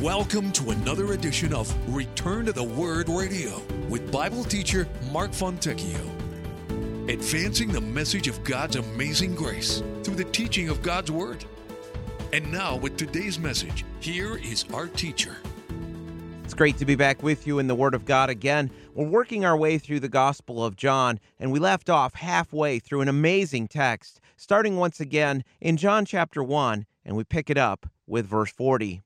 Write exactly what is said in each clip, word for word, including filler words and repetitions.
Welcome to another edition of Return to the Word Radio with Bible teacher Mark Fontecchio. Advancing the message of God's amazing grace through the teaching of God's Word. And now with today's message, here is our teacher. It's great to be back with you in the Word of God again. We're working our way through the Gospel of John, and we left off halfway through an amazing text, starting once again in John chapter one, and we pick it up with verse forty.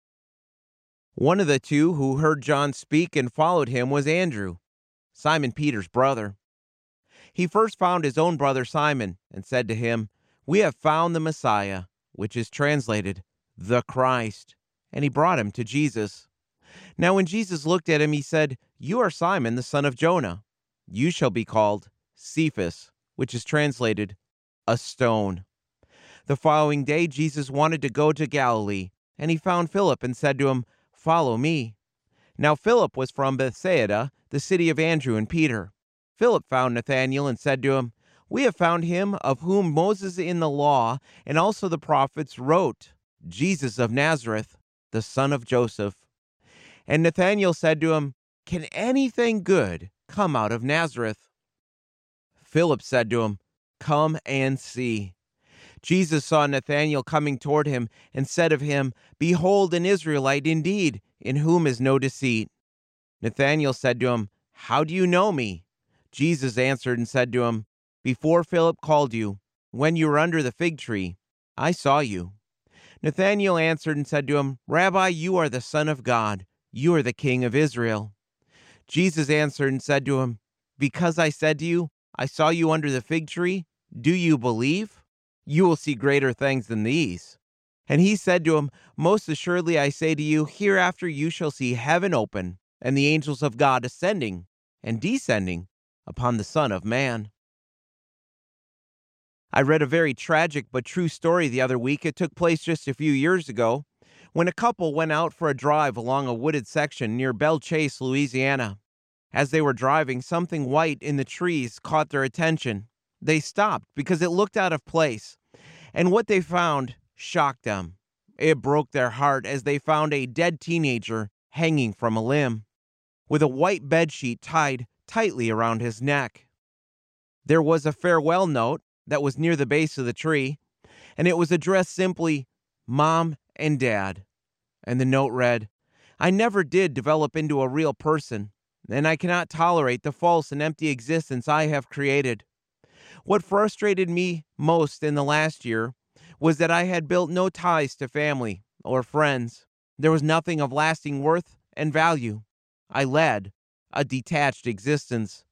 One of the two who heard John speak and followed him was Andrew, Simon Peter's brother. He first found his own brother Simon and said to him, "We have found the Messiah," which is translated, the Christ. And he brought him to Jesus. Now when Jesus looked at him, he said, "You are Simon, the son of Jonah. You shall be called Cephas," which is translated, a stone. The following day, Jesus wanted to go to Galilee, and he found Philip and said to him, "Follow me." Now Philip was from Bethsaida, the city of Andrew and Peter. Philip found Nathanael and said to him, "We have found him of whom Moses in the law and also the prophets wrote, Jesus of Nazareth, the son of Joseph." And Nathanael said to him, "Can anything good come out of Nazareth?" Philip said to him, "Come and see." Jesus saw Nathanael coming toward him and said of him, "Behold, an Israelite indeed, in whom is no deceit." Nathanael said to him, "How do you know me?" Jesus answered and said to him, "Before Philip called you, when you were under the fig tree, I saw you." Nathanael answered and said to him, "Rabbi, you are the Son of God. You are the King of Israel." Jesus answered and said to him, "Because I said to you, I saw you under the fig tree, do you believe? You will see greater things than these." And he said to him, "Most assuredly I say to you, hereafter you shall see heaven open, and the angels of God ascending and descending upon the Son of Man." I read a very tragic but true story the other week. It took place just a few years ago, when a couple went out for a drive along a wooded section near Belle Chasse, Louisiana. As they were driving, something white in the trees caught their attention. They stopped because it looked out of place, and what they found shocked them. It broke their heart as they found a dead teenager hanging from a limb, with a white bedsheet tied tightly around his neck. There was a farewell note that was near the base of the tree, and it was addressed simply, "Mom and Dad." And the note read, "I never did develop into a real person, and I cannot tolerate the false and empty existence I have created. What frustrated me most in the last year was that I had built no ties to family or friends. There was nothing of lasting worth and value. I led a detached existence.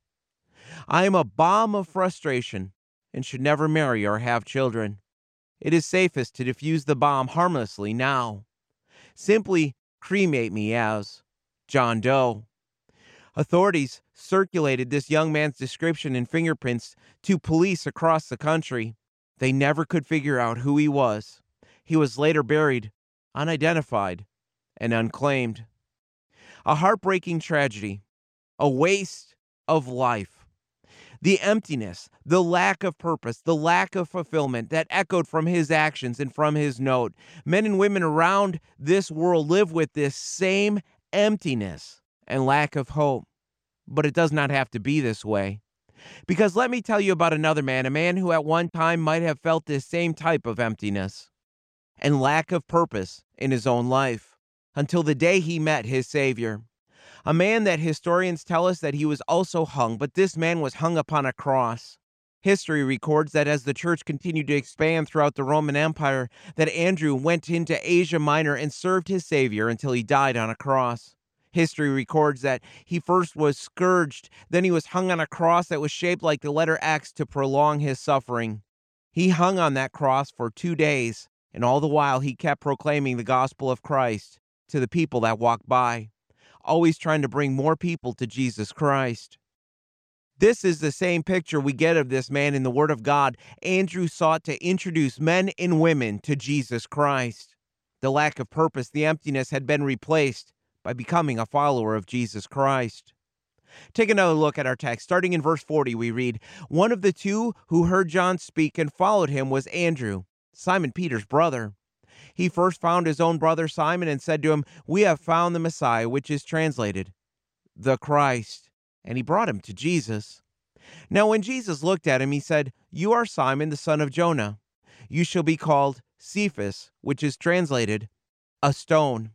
I am a bomb of frustration and should never marry or have children. It is safest to defuse the bomb harmlessly now. Simply cremate me as John Doe." Authorities circulated this young man's description and fingerprints to police across the country. They never could figure out who he was. He was later buried, unidentified and unclaimed. A heartbreaking tragedy, a waste of life. The emptiness, the lack of purpose, the lack of fulfillment that echoed from his actions and from his note. Men and women around this world live with this same emptiness and lack of hope. But it does not have to be this way. Because let me tell you about another man, a man who at one time might have felt this same type of emptiness and lack of purpose in his own life, until the day he met his Savior. A man that historians tell us that he was also hung, but this man was hung upon a cross. History records that as the church continued to expand throughout the Roman Empire, that Andrew went into Asia Minor and served his Savior until he died on a cross. History records that he first was scourged, then he was hung on a cross that was shaped like the letter X to prolong his suffering. He hung on that cross for two days, and all the while he kept proclaiming the gospel of Christ to the people that walked by, always trying to bring more people to Jesus Christ. This is the same picture we get of this man in the Word of God. Andrew sought to introduce men and women to Jesus Christ. The lack of purpose, the emptiness had been replaced by becoming a follower of Jesus Christ. Take another look at our text. Starting in verse forty, we read, "One of the two who heard John speak and followed him was Andrew, Simon Peter's brother. He first found his own brother Simon and said to him, "We have found the Messiah," which is translated, the Christ. And he brought him to Jesus. Now when Jesus looked at him, he said, "You are Simon, the son of Jonah. You shall be called Cephas," which is translated, a stone.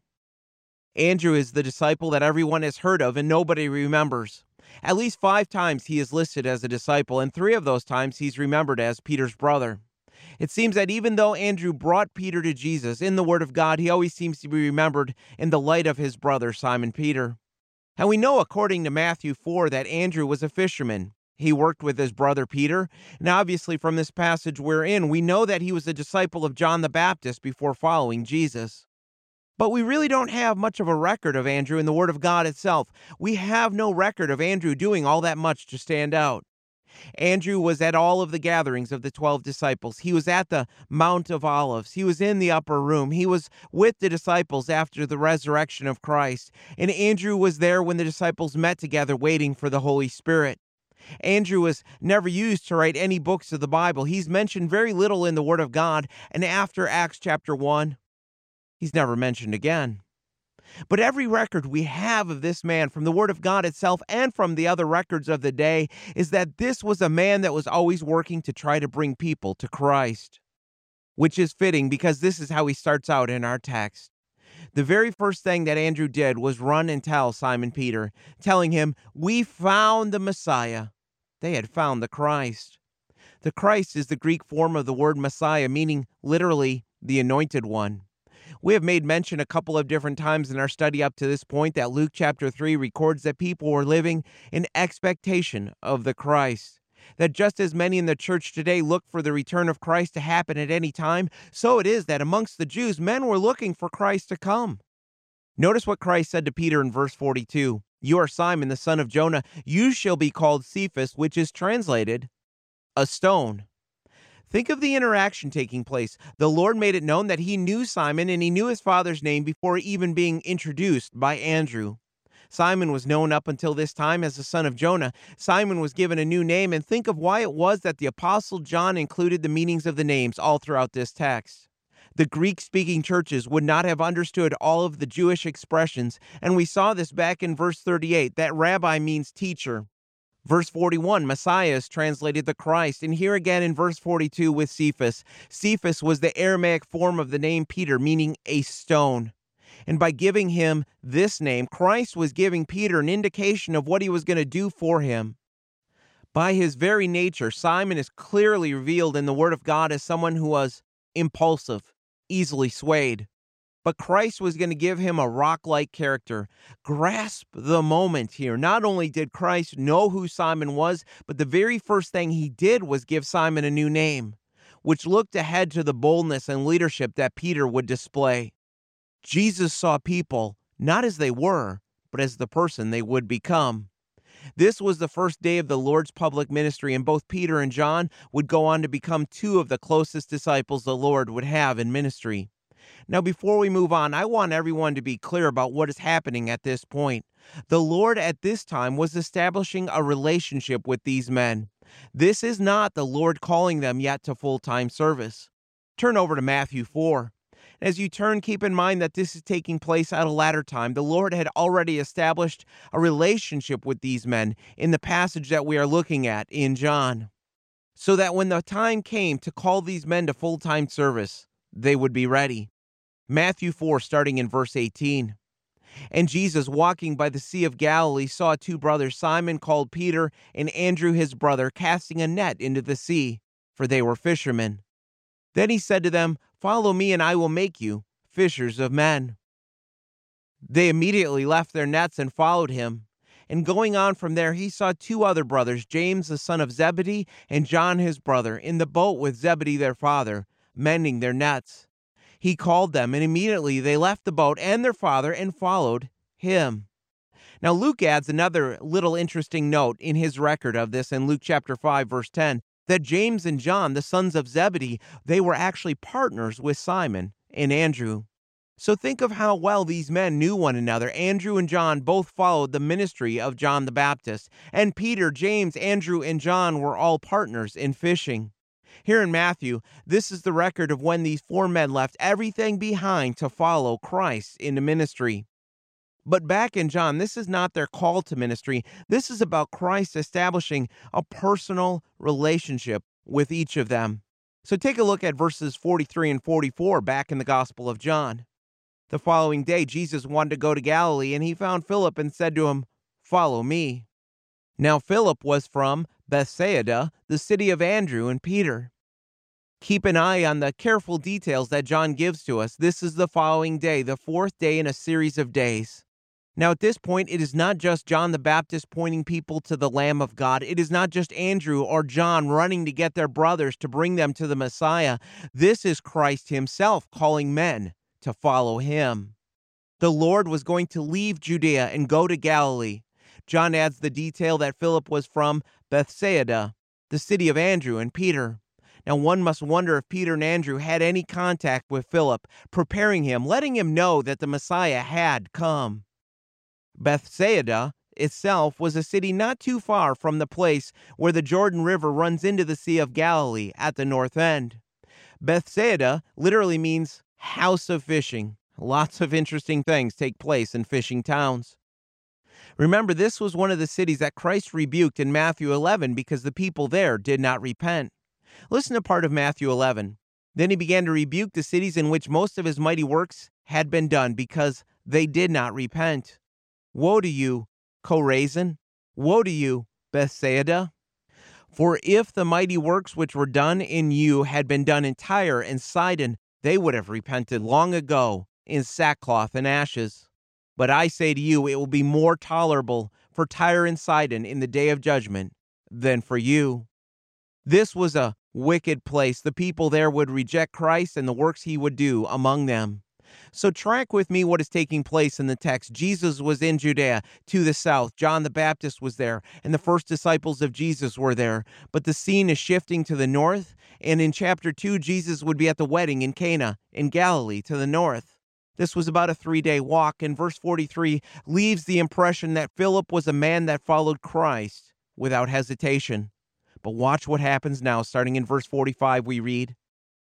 Andrew is the disciple that everyone has heard of and nobody remembers. At least five times he is listed as a disciple, and three of those times he's remembered as Peter's brother. It seems that even though Andrew brought Peter to Jesus in the Word of God, he always seems to be remembered in the light of his brother Simon Peter. And we know, according to Matthew four, that Andrew was a fisherman. He worked with his brother Peter, and obviously from this passage we're in, we know that he was a disciple of John the Baptist before following Jesus. But we really don't have much of a record of Andrew in the Word of God itself. We have no record of Andrew doing all that much to stand out. Andrew was at all of the gatherings of the twelve disciples. He was at the Mount of Olives. He was in the upper room. He was with the disciples after the resurrection of Christ. And Andrew was there when the disciples met together waiting for the Holy Spirit. Andrew was never used to write any books of the Bible. He's mentioned very little in the Word of God, and after Acts chapter one, he's never mentioned again. But every record we have of this man from the Word of God itself and from the other records of the day is that this was a man that was always working to try to bring people to Christ, which is fitting because this is how he starts out in our text. The very first thing that Andrew did was run and tell Simon Peter, telling him, "We found the Messiah." They had found the Christ. The Christ is the Greek form of the word Messiah, meaning literally the anointed one. We have made mention a couple of different times in our study up to this point that Luke chapter three records that people were living in expectation of the Christ. That just as many in the church today look for the return of Christ to happen at any time, so it is that amongst the Jews, men were looking for Christ to come. Notice what Christ said to Peter in verse forty-two. "You are Simon, the son of Jonah. You shall be called Cephas," which is translated, a stone. Think of the interaction taking place. The Lord made it known that he knew Simon and he knew his father's name before even being introduced by Andrew. Simon was known up until this time as the son of Jonah. Simon was given a new name, and think of why it was that the Apostle John included the meanings of the names all throughout this text. The Greek-speaking churches would not have understood all of the Jewish expressions, and we saw this back in verse thirty-eight, that rabbi means teacher. Verse forty-one, Messiah is translated the Christ, and here again in verse forty-two with Cephas. Cephas was the Aramaic form of the name Peter, meaning a stone. And by giving him this name, Christ was giving Peter an indication of what he was going to do for him. By his very nature, Simon is clearly revealed in the Word of God as someone who was impulsive, easily swayed. But Christ was going to give him a rock-like character. Grasp the moment here. Not only did Christ know who Simon was, but the very first thing he did was give Simon a new name, which looked ahead to the boldness and leadership that Peter would display. Jesus saw people not as they were, but as the person they would become. This was the first day of the Lord's public ministry, and both Peter and John would go on to become two of the closest disciples the Lord would have in ministry. Now, before we move on, I want everyone to be clear about what is happening at this point. The Lord at this time was establishing a relationship with these men. This is not the Lord calling them yet to full-time service. Turn over to Matthew four. As you turn, keep in mind that this is taking place at a latter time. The Lord had already established a relationship with these men in the passage that we are looking at in John, so that when the time came to call these men to full-time service, they would be ready. Matthew four, starting in verse eighteen. And Jesus, walking by the Sea of Galilee, saw two brothers, Simon called Peter and Andrew his brother, casting a net into the sea, for they were fishermen. Then he said to them, "Follow me, and I will make you fishers of men." They immediately left their nets and followed him. And going on from there, he saw two other brothers, James the son of Zebedee and John his brother, in the boat with Zebedee their father, mending their nets. He called them, and immediately they left the boat and their father and followed him. Now Luke adds another little interesting note in his record of this in Luke chapter five, verse ten, that James and John, the sons of Zebedee, they were actually partners with Simon and Andrew. So think of how well these men knew one another. Andrew and John both followed the ministry of John the Baptist, and Peter, James, Andrew, and John were all partners in fishing. Here in Matthew, this is the record of when these four men left everything behind to follow Christ into ministry. But back in John, this is not their call to ministry. This is about Christ establishing a personal relationship with each of them. So take a look at verses forty-three and forty-four back in the Gospel of John. The following day, Jesus wanted to go to Galilee, and he found Philip and said to him, "Follow me." Now Philip was from Bethsaida, the city of Andrew and Peter. Keep an eye on the careful details that John gives to us. This is the following day, the fourth day in a series of days. Now at this point, it is not just John the Baptist pointing people to the Lamb of God. It is not just Andrew or John running to get their brothers to bring them to the Messiah. This is Christ himself calling men to follow him. The Lord was going to leave Judea and go to Galilee. John adds the detail that Philip was from Bethsaida, the city of Andrew and Peter. Now one must wonder if Peter and Andrew had any contact with Philip, preparing him, letting him know that the Messiah had come. Bethsaida itself was a city not too far from the place where the Jordan River runs into the Sea of Galilee at the north end. Bethsaida literally means house of fishing. Lots of interesting things take place in fishing towns. Remember, this was one of the cities that Christ rebuked in Matthew eleven because the people there did not repent. Listen to part of Matthew eleven. Then he began to rebuke the cities in which most of his mighty works had been done because they did not repent. Woe to you, Chorazin! Woe to you, Bethsaida! For if the mighty works which were done in you had been done in Tyre and Sidon, they would have repented long ago in sackcloth and ashes. But I say to you, it will be more tolerable for Tyre and Sidon in the day of judgment than for you. This was a wicked place. The people there would reject Christ and the works he would do among them. So track with me what is taking place in the text. Jesus was in Judea to the south. John the Baptist was there, and the first disciples of Jesus were there. But the scene is shifting to the north, and in chapter two, Jesus would be at the wedding in Cana in Galilee to the north. This was about a three-day walk, and verse forty-three leaves the impression that Philip was a man that followed Christ without hesitation. But watch what happens now. Starting in verse forty-five, we read,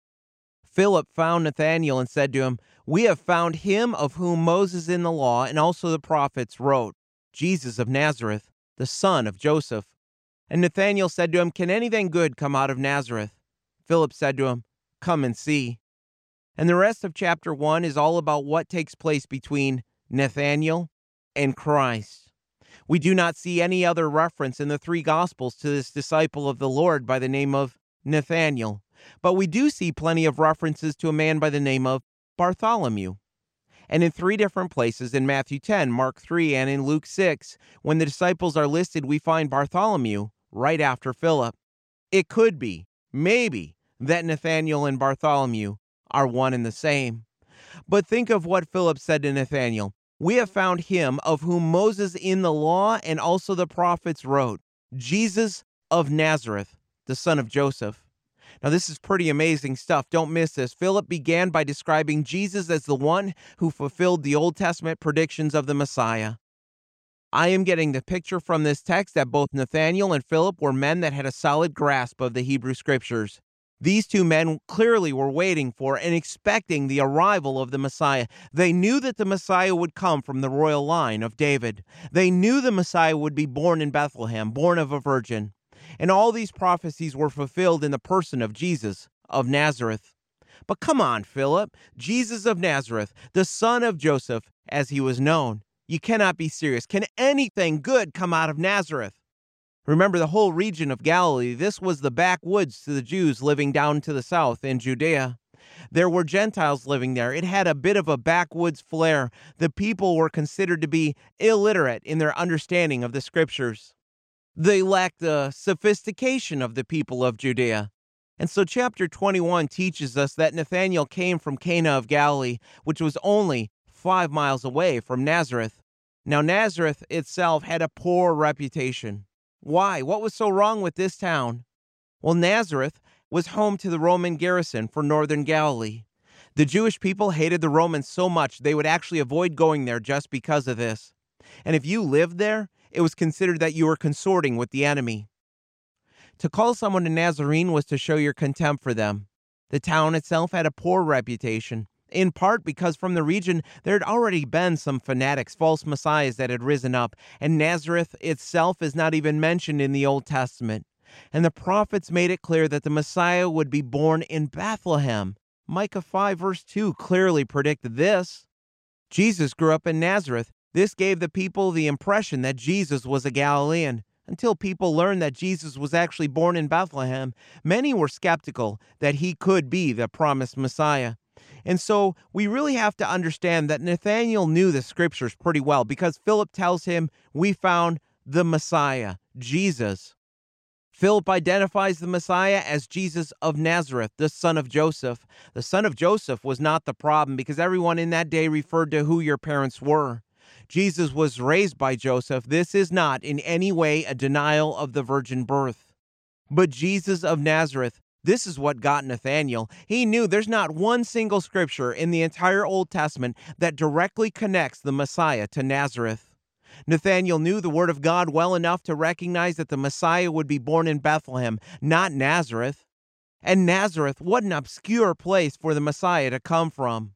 Philip found Nathanael and said to him, "We have found him of whom Moses in the law and also the prophets wrote, Jesus of Nazareth, the son of Joseph." And Nathanael said to him, "Can anything good come out of Nazareth?" Philip said to him, "Come and see." And the rest of chapter one is all about what takes place between Nathanael and Christ. We do not see any other reference in the three Gospels to this disciple of the Lord by the name of Nathanael, but we do see plenty of references to a man by the name of Bartholomew. And in three different places, in Matthew ten, Mark three, and in Luke six, when the disciples are listed, we find Bartholomew right after Philip. It could be, maybe, that Nathanael and Bartholomew are one and the same. But think of what Philip said to Nathanael. "We have found him of whom Moses in the law and also the prophets wrote, Jesus of Nazareth, the son of Joseph." Now, this is pretty amazing stuff. Don't miss this. Philip began by describing Jesus as the one who fulfilled the Old Testament predictions of the Messiah. I am getting the picture from this text that both Nathanael and Philip were men that had a solid grasp of the Hebrew Scriptures. These two men clearly were waiting for and expecting the arrival of the Messiah. They knew that the Messiah would come from the royal line of David. They knew the Messiah would be born in Bethlehem, born of a virgin. And all these prophecies were fulfilled in the person of Jesus of Nazareth. But come on, Philip, Jesus of Nazareth, the son of Joseph, as he was known. You cannot be serious. Can anything good come out of Nazareth? Remember the whole region of Galilee. This was the backwoods to the Jews living down to the south in Judea. There were Gentiles living there. It had a bit of a backwoods flair. The people were considered to be illiterate in their understanding of the Scriptures. They lacked the sophistication of the people of Judea. And so chapter twenty-one teaches us that Nathanael came from Cana of Galilee, which was only five miles away from Nazareth. Now Nazareth itself had a poor reputation. Why? What was so wrong with this town? Well, Nazareth was home to the Roman garrison for northern Galilee. The Jewish people hated the Romans so much they would actually avoid going there just because of this. And if you lived there, it was considered that you were consorting with the enemy. To call someone a Nazarene was to show your contempt for them. The town itself had a poor reputation, in part because from the region there had already been some fanatics, false messiahs that had risen up, and Nazareth itself is not even mentioned in the Old Testament. And the prophets made it clear that the Messiah would be born in Bethlehem. Micah five verse two clearly predicted this. Jesus grew up in Nazareth. This gave the people the impression that Jesus was a Galilean. Until people learned that Jesus was actually born in Bethlehem, many were skeptical that he could be the promised Messiah. And so we really have to understand that Nathanael knew the scriptures pretty well because Philip tells him, we found the Messiah, Jesus. Philip identifies the Messiah as Jesus of Nazareth, the son of Joseph. The son of Joseph was not the problem because everyone in that day referred to who your parents were. Jesus was raised by Joseph. This is not in any way a denial of the virgin birth. But Jesus of Nazareth, this is what got Nathanael. He knew there's not one single scripture in the entire Old Testament that directly connects the Messiah to Nazareth. Nathanael knew the Word of God well enough to recognize that the Messiah would be born in Bethlehem, not Nazareth. And Nazareth, what an obscure place for the Messiah to come from.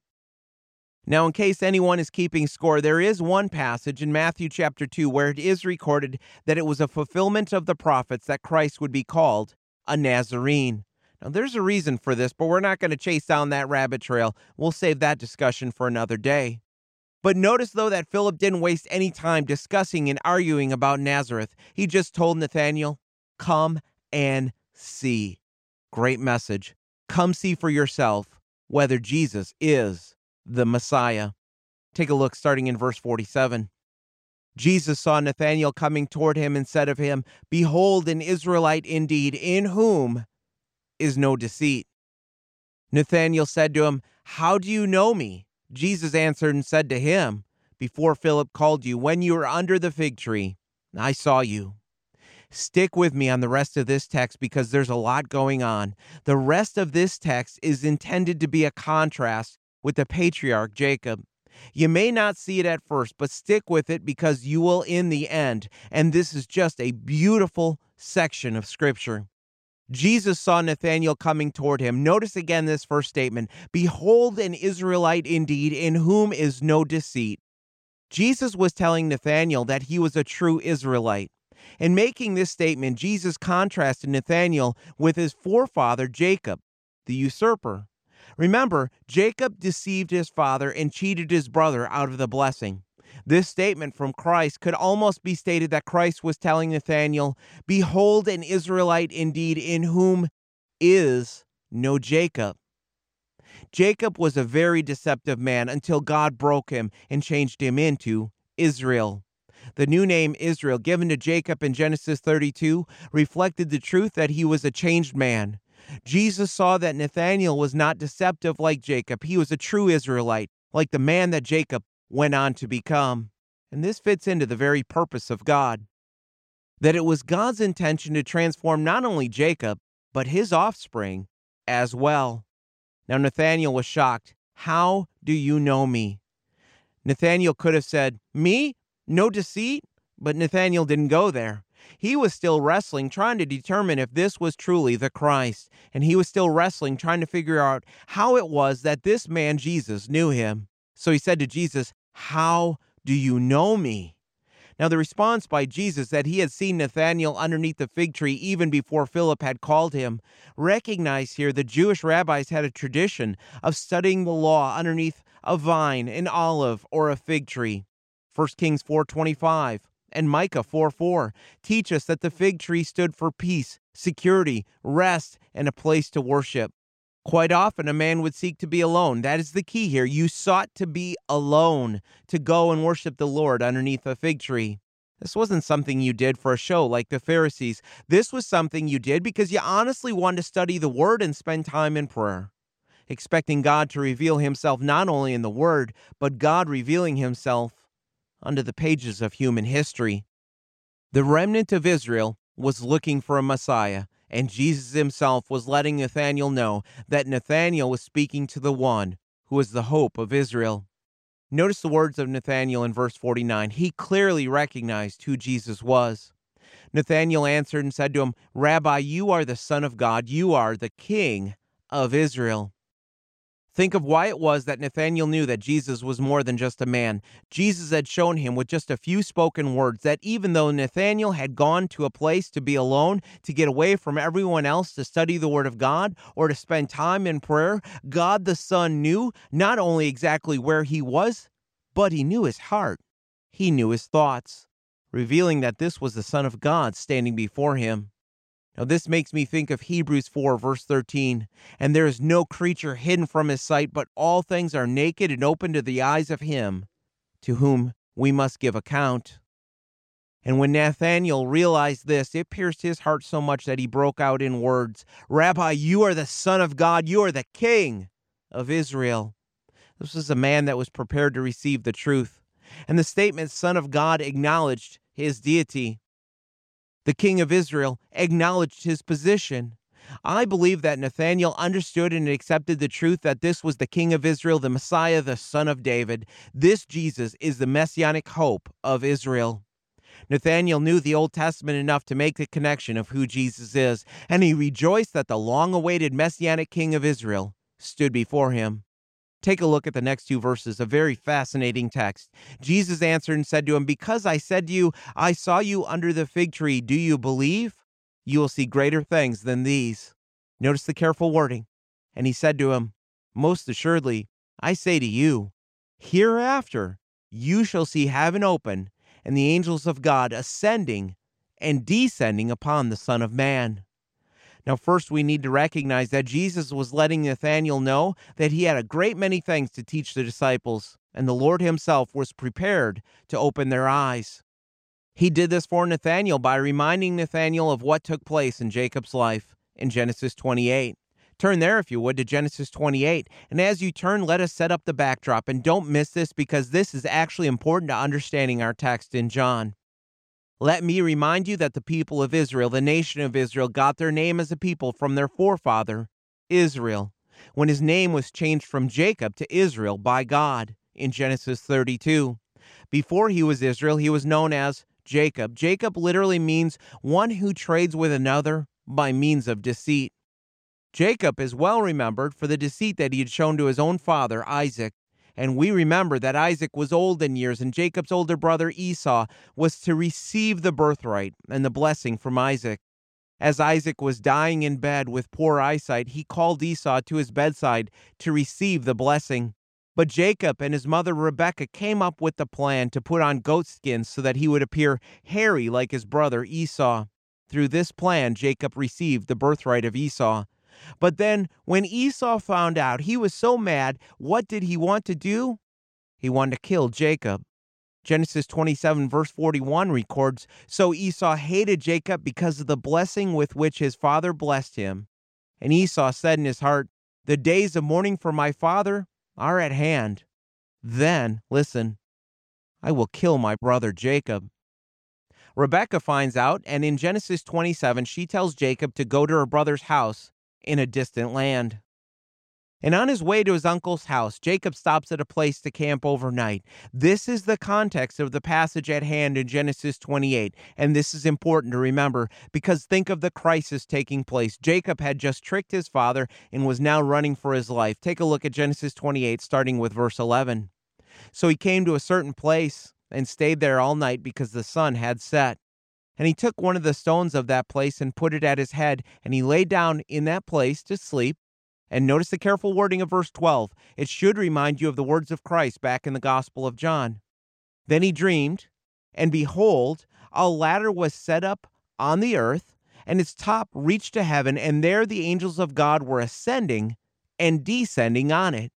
Now, in case anyone is keeping score, there is one passage in Matthew chapter two where it is recorded that it was a fulfillment of the prophets that Christ would be called a Nazarene. Now, there's a reason for this, but we're not going to chase down that rabbit trail. We'll save that discussion for another day. But notice, though, that Philip didn't waste any time discussing and arguing about Nazareth. He just told Nathanael, come and see. Great message. Come see for yourself whether Jesus is the Messiah. Take a look starting in verse forty-seven. Jesus saw Nathanael coming toward him and said of him, behold, an Israelite indeed, in whom is no deceit. Nathanael said to him, how do you know me? Jesus answered and said to him, before Philip called you, when you were under the fig tree, I saw you. Stick with me on the rest of this text because there's a lot going on. The rest of this text is intended to be a contrast with the patriarch Jacob. You may not see it at first, but stick with it because you will in the end. And this is just a beautiful section of Scripture. Jesus saw Nathanael coming toward him. Notice again this first statement. Behold, an Israelite indeed, in whom is no deceit. Jesus was telling Nathanael that he was a true Israelite. In making this statement, Jesus contrasted Nathanael with his forefather Jacob, the usurper. Remember, Jacob deceived his father and cheated his brother out of the blessing. This statement from Christ could almost be stated that Christ was telling Nathanael, behold, an Israelite indeed, in whom is no Jacob. Jacob was a very deceptive man until God broke him and changed him into Israel. The new name Israel given to Jacob in Genesis thirty-two reflected the truth that he was a changed man. Jesus saw that Nathanael was not deceptive like Jacob. He was a true Israelite, like the man that Jacob went on to become. And this fits into the very purpose of God. That it was God's intention to transform not only Jacob, but his offspring as well. Now Nathanael was shocked. How do you know me? Nathanael could have said, me? No deceit? But Nathanael didn't go there. He was still wrestling, trying to determine if this was truly the Christ. And he was still wrestling, trying to figure out how it was that this man, Jesus, knew him. So he said to Jesus, how do you know me? Now the response by Jesus that he had seen Nathanael underneath the fig tree even before Philip had called him. Recognize here the Jewish rabbis had a tradition of studying the law underneath a vine, an olive, or a fig tree. First Kings four twenty-five. And Micah four four teach us that the fig tree stood for peace, security, rest, and a place to worship. Quite often, a man would seek to be alone. That is the key here. You sought to be alone, to go and worship the Lord underneath a fig tree. This wasn't something you did for a show like the Pharisees. This was something you did because you honestly wanted to study the Word and spend time in prayer, expecting God to reveal himself not only in the Word, but God revealing himself under the pages of human history. The remnant of Israel was looking for a Messiah, and Jesus himself was letting Nathanael know that Nathanael was speaking to the one who was the hope of Israel. Notice the words of Nathanael in verse forty-nine. He clearly recognized who Jesus was. Nathanael answered and said to him, Rabbi, you are the Son of God. You are the King of Israel. Think of why it was that Nathanael knew that Jesus was more than just a man. Jesus had shown him with just a few spoken words that even though Nathanael had gone to a place to be alone, to get away from everyone else to study the Word of God or to spend time in prayer, God the Son knew not only exactly where he was, but he knew his heart. He knew his thoughts, revealing that this was the Son of God standing before him. Now, this makes me think of Hebrews four, verse thirteen. And there is no creature hidden from his sight, but all things are naked and open to the eyes of him to whom we must give account. And when Nathanael realized this, it pierced his heart so much that he broke out in words, Rabbi, you are the Son of God. You are the King of Israel. This was a man that was prepared to receive the truth. And the statement, Son of God, acknowledged his deity. The King of Israel acknowledged his position. I believe that Nathanael understood and accepted the truth that this was the King of Israel, the Messiah, the Son of David. This Jesus is the messianic hope of Israel. Nathanael knew the Old Testament enough to make the connection of who Jesus is, and he rejoiced that the long-awaited messianic King of Israel stood before him. Take a look at the next two verses, a very fascinating text. Jesus answered and said to him, Because I said to you, I saw you under the fig tree, do you believe? You will see greater things than these. Notice the careful wording. And he said to him, Most assuredly, I say to you, hereafter you shall see heaven open, and the angels of God ascending and descending upon the Son of Man. Now, first, we need to recognize that Jesus was letting Nathanael know that he had a great many things to teach the disciples, and the Lord himself was prepared to open their eyes. He did this for Nathanael by reminding Nathanael of what took place in Jacob's life in Genesis twenty-eight. Turn there, if you would, to Genesis twenty-eight. And as you turn, let us set up the backdrop. And don't miss this, because this is actually important to understanding our text in John. Let me remind you that the people of Israel, the nation of Israel, got their name as a people from their forefather, Israel, when his name was changed from Jacob to Israel by God in Genesis thirty-two. Before he was Israel, he was known as Jacob. Jacob literally means one who trades with another by means of deceit. Jacob is well remembered for the deceit that he had shown to his own father, Isaac. And we remember that Isaac was old in years, and Jacob's older brother Esau was to receive the birthright and the blessing from Isaac. As Isaac was dying in bed with poor eyesight, he called Esau to his bedside to receive the blessing. But Jacob and his mother Rebekah came up with the plan to put on goat skins so that he would appear hairy like his brother Esau. Through this plan, Jacob received the birthright of Esau. But then, when Esau found out, he was so mad. What did he want to do? He wanted to kill Jacob. Genesis twenty-seven, verse forty-one records, So Esau hated Jacob because of the blessing with which his father blessed him. And Esau said in his heart, The days of mourning for my father are at hand. Then, listen, I will kill my brother Jacob. Rebekah finds out, and in Genesis twenty-seven, she tells Jacob to go to her brother's house in a distant land. And on his way to his uncle's house, Jacob stops at a place to camp overnight. This is the context of the passage at hand in Genesis twenty-eight, and this is important to remember because think of the crisis taking place. Jacob had just tricked his father and was now running for his life. Take a look at Genesis twenty-eight, starting with verse eleven. So he came to a certain place and stayed there all night because the sun had set. And he took one of the stones of that place and put it at his head, and he lay down in that place to sleep. And notice the careful wording of verse twelve. It should remind you of the words of Christ back in the Gospel of John. Then he dreamed, and behold, a ladder was set up on the earth, and its top reached to heaven, and there the angels of God were ascending and descending on it.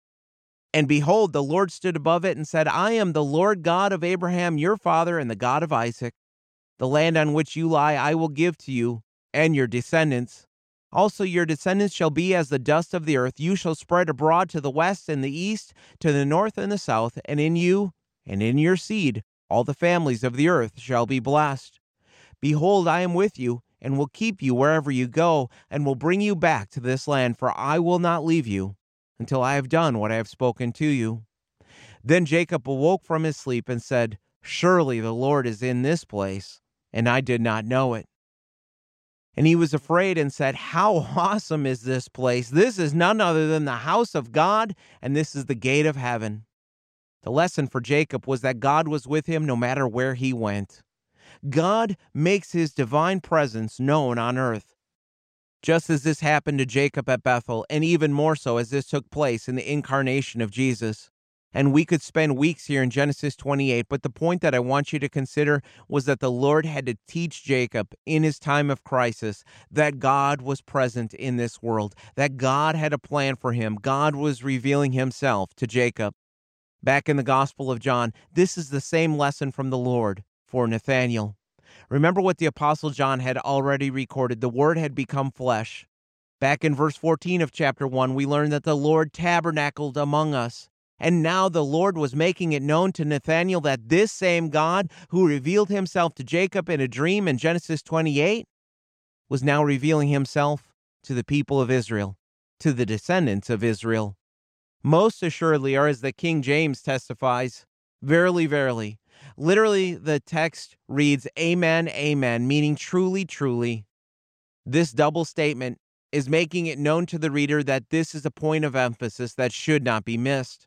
And behold, the Lord stood above it and said, I am the Lord God of Abraham your father, and the God of Isaac. The land on which you lie I will give to you and your descendants. Also your descendants shall be as the dust of the earth. You shall spread abroad to the west and the east, to the north and the south, and in you and in your seed all the families of the earth shall be blessed. Behold, I am with you, and will keep you wherever you go, and will bring you back to this land, for I will not leave you until I have done what I have spoken to you. Then Jacob awoke from his sleep and said, Surely the Lord is in this place, and I did not know it." And he was afraid and said, "How awesome is this place? This is none other than the house of God, and this is the gate of heaven." The lesson for Jacob was that God was with him no matter where he went. God makes his divine presence known on earth. Just as this happened to Jacob at Bethel, and even more so as this took place in the incarnation of Jesus. And we could spend weeks here in Genesis twenty-eight, but the point that I want you to consider was that the Lord had to teach Jacob in his time of crisis that God was present in this world, that God had a plan for him. God was revealing himself to Jacob. Back in the Gospel of John, this is the same lesson from the Lord for Nathanael. Remember what the Apostle John had already recorded. The Word had become flesh. Back in verse fourteen of chapter one, we learned that the Lord tabernacled among us. And now the Lord was making it known to Nathanael that this same God who revealed himself to Jacob in a dream in Genesis twenty-eight was now revealing himself to the people of Israel, to the descendants of Israel. Most assuredly, or as the King James testifies, verily, verily. Literally, the text reads, Amen, amen, meaning truly, truly. This double statement is making it known to the reader that this is a point of emphasis that should not be missed.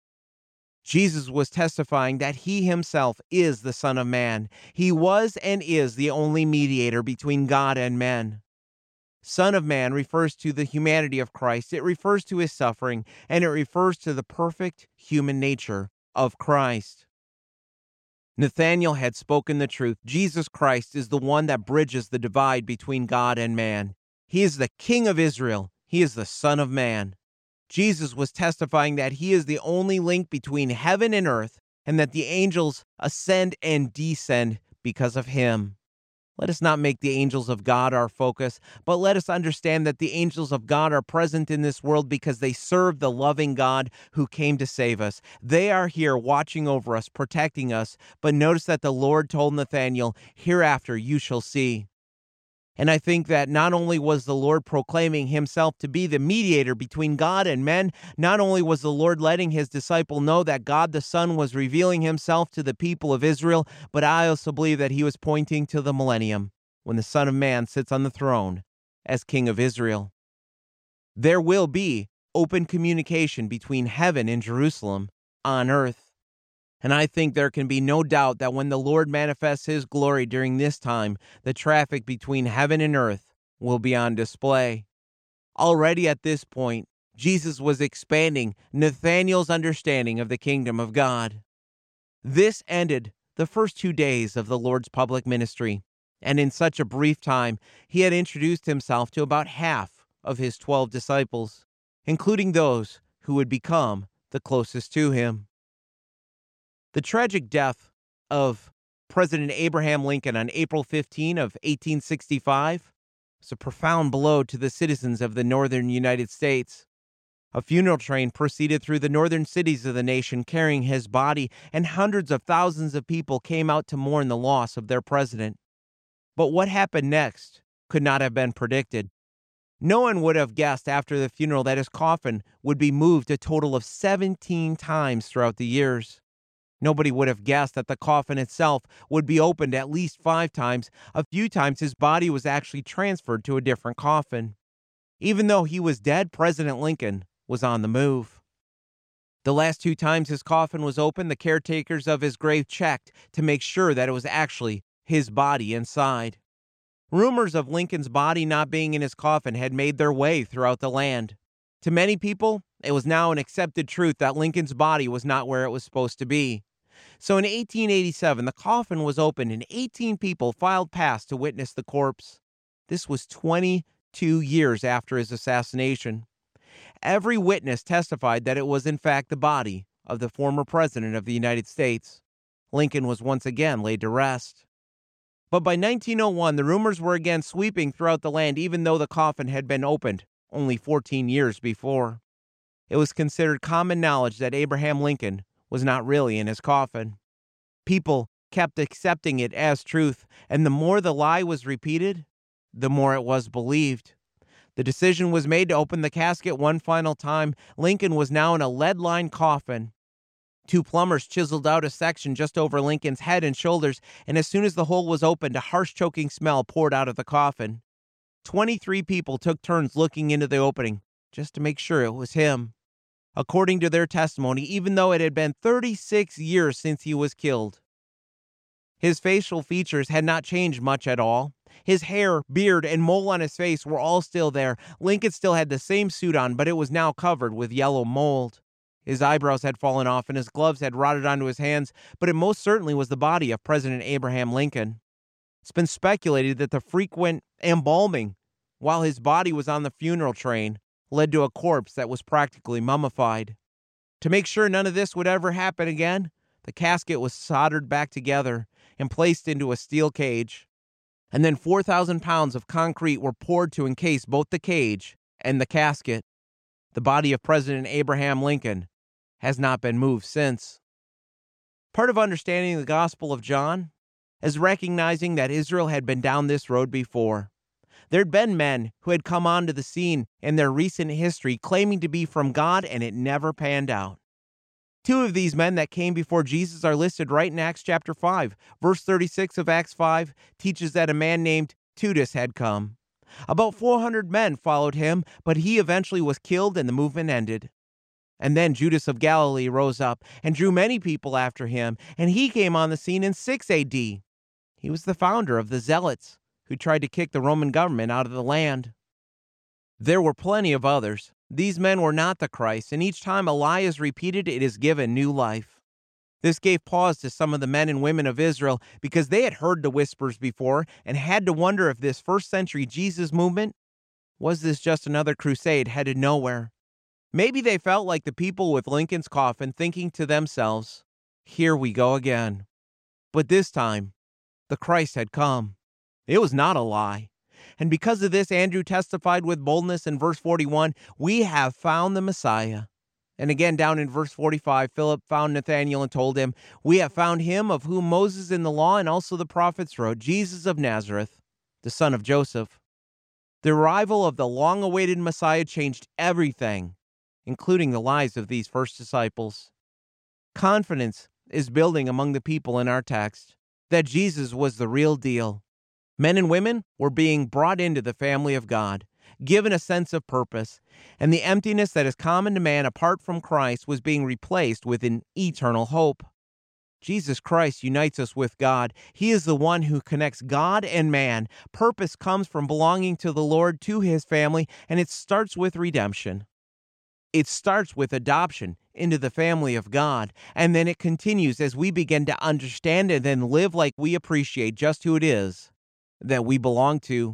Jesus was testifying that he himself is the Son of Man. He was and is the only mediator between God and men. Son of Man refers to the humanity of Christ. It refers to his suffering, and it refers to the perfect human nature of Christ. Nathanael had spoken the truth. Jesus Christ is the one that bridges the divide between God and man. He is the King of Israel. He is the Son of Man. Jesus was testifying that he is the only link between heaven and earth, and that the angels ascend and descend because of him. Let us not make the angels of God our focus, but let us understand that the angels of God are present in this world because they serve the loving God who came to save us. They are here watching over us, protecting us. But notice that the Lord told Nathanael, hereafter you shall see. And I think that not only was the Lord proclaiming himself to be the mediator between God and men, not only was the Lord letting his disciple know that God the Son was revealing himself to the people of Israel, but I also believe that he was pointing to the millennium, when the Son of Man sits on the throne as King of Israel. There will be open communication between heaven and Jerusalem on earth. And I think there can be no doubt that when the Lord manifests his glory during this time, the traffic between heaven and earth will be on display. Already at this point, Jesus was expanding Nathanael's understanding of the kingdom of God. This ended the first two days of the Lord's public ministry, and in such a brief time, he had introduced himself to about half of his twelve disciples, including those who would become the closest to him. The tragic death of President Abraham Lincoln on April fifteenth of eighteen sixty-five was a profound blow to the citizens of the northern United States. A funeral train proceeded through the northern cities of the nation carrying his body, and hundreds of thousands of people came out to mourn the loss of their president. But what happened next could not have been predicted. No one would have guessed after the funeral that his coffin would be moved a total of seventeen times throughout the years. Nobody would have guessed that the coffin itself would be opened at least five times. A few times his body was actually transferred to a different coffin. Even though he was dead, President Lincoln was on the move. The last two times his coffin was opened, the caretakers of his grave checked to make sure that it was actually his body inside. Rumors of Lincoln's body not being in his coffin had made their way throughout the land. To many people, it was now an accepted truth that Lincoln's body was not where it was supposed to be. So in eighteen eighty-seven, the coffin was opened and eighteen people filed past to witness the corpse. This was twenty-two years after his assassination. Every witness testified that it was in fact the body of the former president of the United States. Lincoln was once again laid to rest. But by nineteen oh one, the rumors were again sweeping throughout the land, even though the coffin had been opened only fourteen years before. It was considered common knowledge that Abraham Lincoln was not really in his coffin. People kept accepting it as truth, and the more the lie was repeated, the more it was believed. The decision was made to open the casket one final time. Lincoln was now in a lead-lined coffin. Two plumbers chiseled out a section just over Lincoln's head and shoulders, and as soon as the hole was opened, a harsh choking smell poured out of the coffin. Twenty-three people took turns looking into the opening, just to make sure it was him. According to their testimony, even though it had been thirty-six years since he was killed. His facial features had not changed much at all. His hair, beard, and mole on his face were all still there. Lincoln still had the same suit on, but it was now covered with yellow mold. His eyebrows had fallen off and his gloves had rotted onto his hands, but it most certainly was the body of President Abraham Lincoln. It's been speculated that the frequent embalming while his body was on the funeral train led to a corpse that was practically mummified. To make sure none of this would ever happen again, the casket was soldered back together and placed into a steel cage. And then four thousand pounds of concrete were poured to encase both the cage and the casket. The body of President Abraham Lincoln has not been moved since. Part of understanding the Gospel of John is recognizing that Israel had been down this road before. There'd been men who had come onto the scene in their recent history claiming to be from God, and it never panned out. Two of these men that came before Jesus are listed right in Acts chapter five. Verse thirty-six of Acts five teaches that a man named Teudas had come. About four hundred men followed him, but he eventually was killed and the movement ended. And then Judas of Galilee rose up and drew many people after him, and he came on the scene in six A D. He was the founder of the Zealots, who tried to kick the Roman government out of the land. There were plenty of others. These men were not the Christ, and each time a lie is repeated, it is given new life. This gave pause to some of the men and women of Israel because they had heard the whispers before and had to wonder if this first century Jesus movement, was this just another crusade headed nowhere? Maybe they felt like the people with Lincoln's coffin, thinking to themselves, here we go again. But this time, the Christ had come. It was not a lie. And because of this, Andrew testified with boldness in verse forty-one, we have found the Messiah. And again, down in verse forty-five, Philip found Nathanael and told him, we have found him of whom Moses in the law and also the prophets wrote, Jesus of Nazareth, the son of Joseph. The arrival of the long-awaited Messiah changed everything, including the lives of these first disciples. Confidence is building among the people in our text that Jesus was the real deal. Men and women were being brought into the family of God, given a sense of purpose, and the emptiness that is common to man apart from Christ was being replaced with an eternal hope. Jesus Christ unites us with God. He is the one who connects God and man. Purpose comes from belonging to the Lord, to his family, and it starts with redemption. It starts with adoption into the family of God, and then it continues as we begin to understand and then live like we appreciate just who it is that we belong to.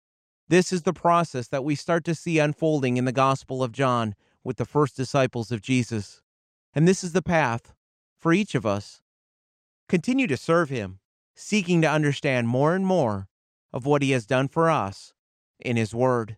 This is the process that we start to see unfolding in the Gospel of John with the first disciples of Jesus. And this is the path for each of us. Continue to serve him, seeking to understand more and more of what he has done for us in his word.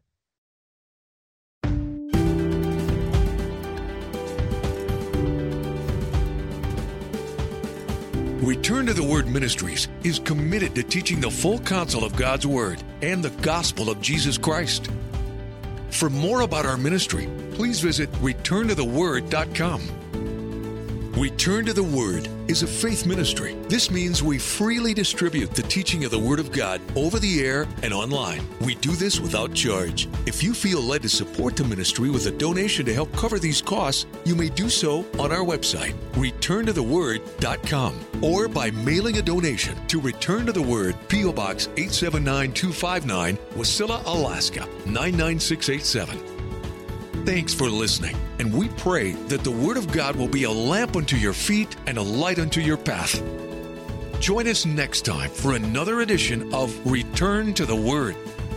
Return to the Word Ministries is committed to teaching the full counsel of God's Word and the gospel of Jesus Christ. For more about our ministry, please visit return to the word dot com. Return to the Word is a faith ministry. This means we freely distribute the teaching of the Word of God over the air and online. We do this without charge. If you feel led to support the ministry with a donation to help cover these costs, you may do so on our website, return to the word dot com, or by mailing a donation to Return to the Word, P O Box eight seven nine two five nine, Wasilla, Alaska, nine nine six eight seven. Thanks for listening, and we pray that the Word of God will be a lamp unto your feet and a light unto your path. Join us next time for another edition of Return to the Word.